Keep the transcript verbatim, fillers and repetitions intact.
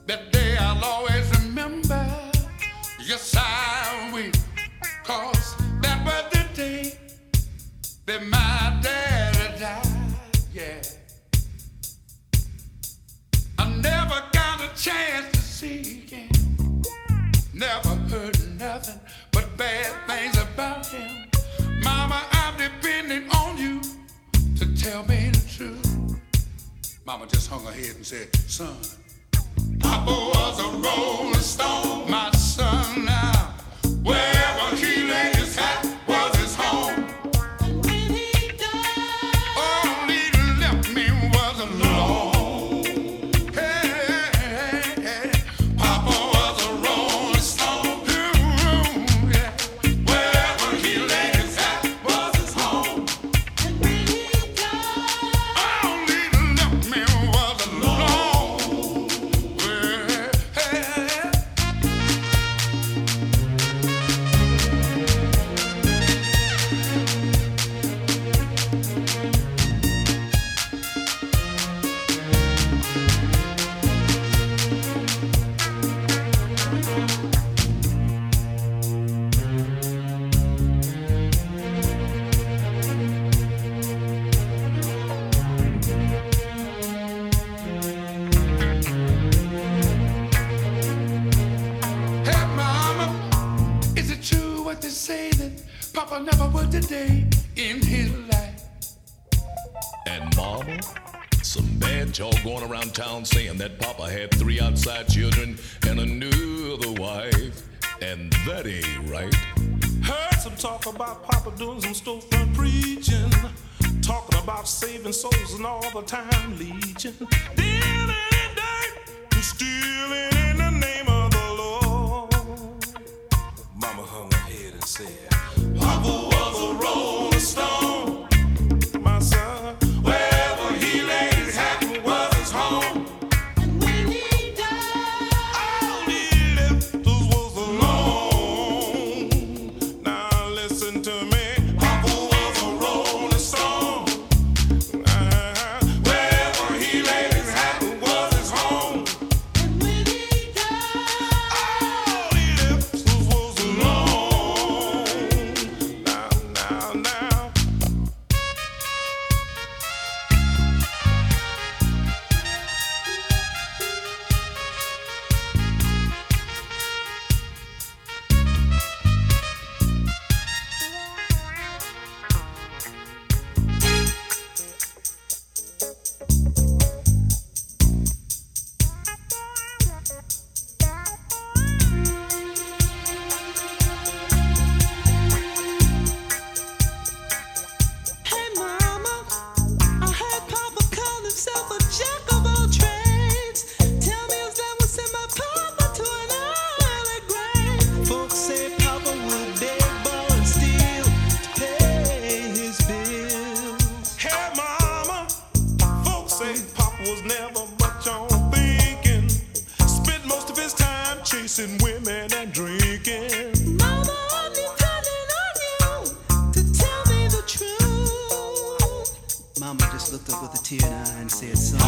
That day I'll always remember. Yes, I will. Cause that was the day that my daddy died. Yeah. I never got a chance to see him. Never heard nothing but bad things about him. Mama, I'm depending on you to tell me the truth. Mama just hung her head and said, son, Papa was a rolling stone. My son now, wherever he laid his hat was his home. And when he died, all he left me was alone. Hey, hey, hey. Papa was a rolling stone. Ooh, yeah. Wherever he laid his hat was his home. And when he died, all he left me was alone. Well, hey. Hey, Mama, is it true what they say that Papa never worked a day in his life? And mama, some bad talk going around town saying that Papa had three outside children and another wife. And that ain't right. Heard some talk about Papa doing some storefront preaching, talking about saving souls and all the time legion, dealing in dirt and stealing in the name of the Lord. Mama hung her head and said, Papa was a rolling stone. My son, wherever he laid his hat was his home. And when he died, all he left us was alone. Now listen to me, Papa was a rolling stone. Uh-huh. Wherever he laid his hat was his home. And when he died, all he left us was alone. Now, now, now. Hey mama, I heard Papa call himself a jack of all trades. Tell me if that would send my Papa to an early grave. Folks say Papa would beg, borrow, and steal to pay his bills. Hey mama, folks say Papa was never much on thinking. Spent most of his time chasing women and drinking. Mama, I'm depending on you to tell me the truth. Mama just looked up with a tear in her eye and said, son,